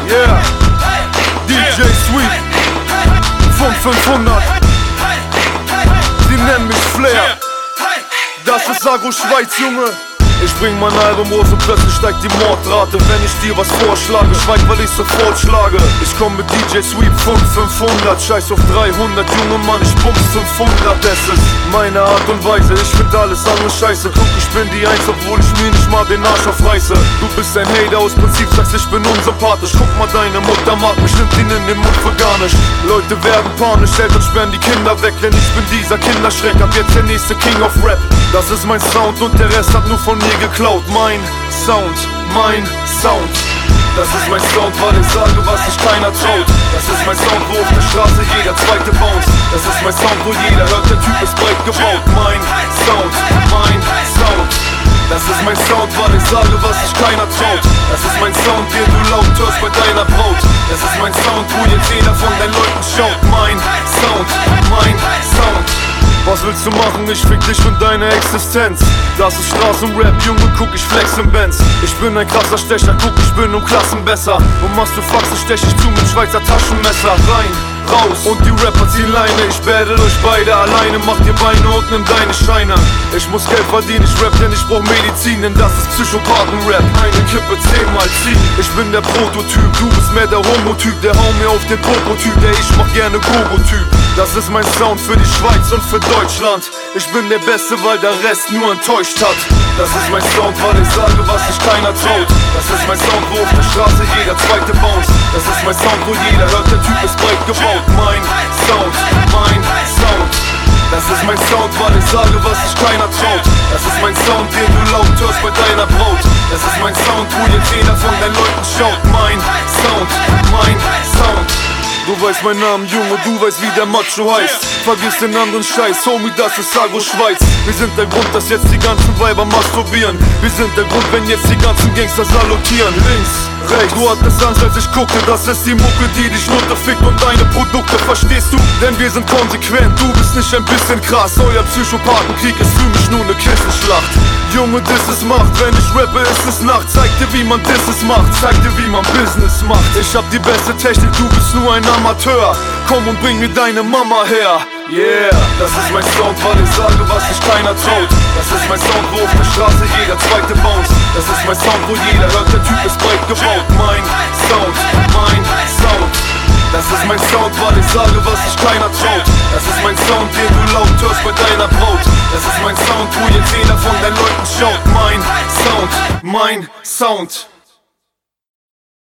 Yeah, DJ Sweet von 500. Sie nennen mich Flair. Das ist Agro Schweiz, Junge. Ich bring mein Album raus und plötzlich steigt die Mordrate. Wenn ich dir was vorschlage, schweig, weil ich sofort schlage. Ich komm mit DJ Sweep von 500. Scheiß auf 300, junge Mann, ich bumps 500. Das ist meine Art und Weise, ich find alles andere scheiße. Guck, ich bin die Eins, obwohl ich mir nicht mal den Arsch aufreiße. Du bist ein Hater, aus Prinzip sagst, ich bin unsympathisch. Guck mal, deine Mutter mag mich, nimmt ihn in den Mund für gar nicht. Leute werden panisch, Eltern sperren die Kinder weg, denn ich bin dieser Kinderschreck. Ab jetzt der nächste King of Rap. Das ist mein Sound und der Rest hat nur von mir geklaut. Mein Sound, mein Sound. Das ist mein Sound, weil ich sage, was sich keiner traut. Das ist mein Sound, wo auf der Straße jeder Zweite bounce. Das ist mein Sound, wo jeder hört, der Typ ist breit gebaut. Mein Sound, mein Sound. Das ist mein Sound, weil ich sage, was sich keiner traut. Das ist mein Sound, den du laut hörst bei deiner Braut. Das ist mein Sound, wo jetzt jeder von deinen Leuten schaut. Mein Sound, mein Sound. Was willst du machen? Ich fick dich und deine Existenz. Das ist Straßenrap, Junge, guck, ich flex im Benz. Ich bin ein krasser Stecher, guck, ich bin um Klassen besser. Und machst du Faxen, stech ich zu mit Schweizer Taschenmesser. Rein, raus und die Rapper ziehen Leine. Ich battle euch beide alleine, mach dir Beine und nimm deine Scheine. Ich muss Geld verdienen, ich rap, denn ich brauch Medizin. Denn das ist Psychopathen-Rap, eine Kippe 10-mal ziehen. Ich bin der Prototyp, du bist mehr der Homotyp. Der hau mir auf den Popo-Typ, der ich mach gerne Gogo-Typ. Das ist mein Sound für die Schweiz und für Deutschland. Ich bin der Beste, weil der Rest nur enttäuscht hat. Das ist mein Sound, weil ich sage, was sich keiner traut. Das ist mein Sound, wo auf der Straße jeder Zweite bounce. Das ist mein Sound, wo jeder hört, der Typ ist breit gebaut. Mein Sound, mein Sound. Das ist mein Sound, weil ich sage, was sich keiner traut. Das ist mein Sound, den du laut hörst bei deiner Braut. Das ist mein Sound, wo jetzt jeder von deinen Leuten schaut. Mein Sound, mein Sound. Du weißt meinen Namen, Junge, du weißt, wie der Macho heißt. Vergiss den anderen Scheiß, Homie, das ist Agro Schweiz. Wir sind der Grund, dass jetzt die ganzen Weiber masturbieren. Wir sind der Grund, wenn jetzt die ganzen Gangster salutieren. Links, rechts, du hattest Angst, als ich guckte. Das ist die Mucke, die dich runterfickt und deine Produkte, verstehst du? Denn wir sind konsequent, du bist nicht ein bisschen krass. Euer Psychopathenkrieg ist für mich nur ne Kissenschlacht. Junge, das ist Macht, wenn ich rappe, ist es Nacht. Zeig dir, wie man Disses macht, zeig dir, wie man Business macht. Ich hab die beste Technik, du bist nur ein Amateur. Komm und bring mir deine Mama her. Yeah, das ist mein Sound, weil ich sage, was sich keiner traut. Das ist mein Sound, wo auf der Straße jeder Zweite bounce. Das ist mein Sound, wo jeder hört, der Typ ist breit gebaut. Mein Sound, mein Sound. Das ist mein Sound, weil ich sage, was sich keiner traut. Das ist mein Sound, den du laut hörst bei deiner Braut. Das ist mein Sound, wo jetzt jeder von deinen Leuten schaut. Mein Sound, mein Sound.